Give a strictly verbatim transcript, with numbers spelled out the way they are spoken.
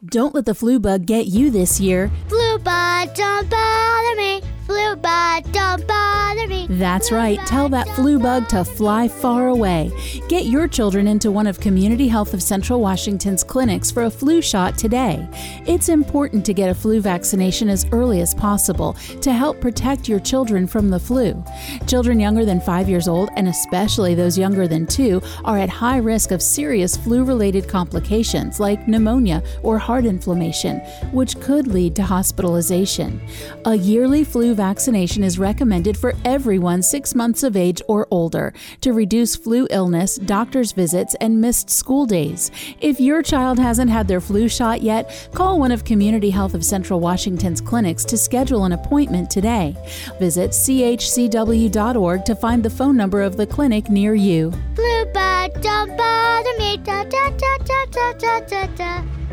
Don't let the flu bug get you this year. Flu bug, don't bother me. Flu bug, don't bother me. That's right. Tell that flu bug to fly far away. Get your children into one of Community Health of Central Washington's clinics for a flu shot today. It's important to get a flu vaccination as early as possible to help protect your children from the flu. Children younger than five years old, and especially those younger than two, are at high risk of serious flu-related complications like pneumonia or heart inflammation, which could lead to hospitalization. A yearly flu vaccination is recommended for everyone six months of age or older to reduce flu illness, doctor's visits, and missed school days. If your child hasn't had their flu shot yet, call one of Community Health of Central Washington's clinics to schedule an appointment today. Visit c h c w dot org to find the phone number of the clinic near you. Flu bug, don't bother me. Da, da, da, da, da, da, da.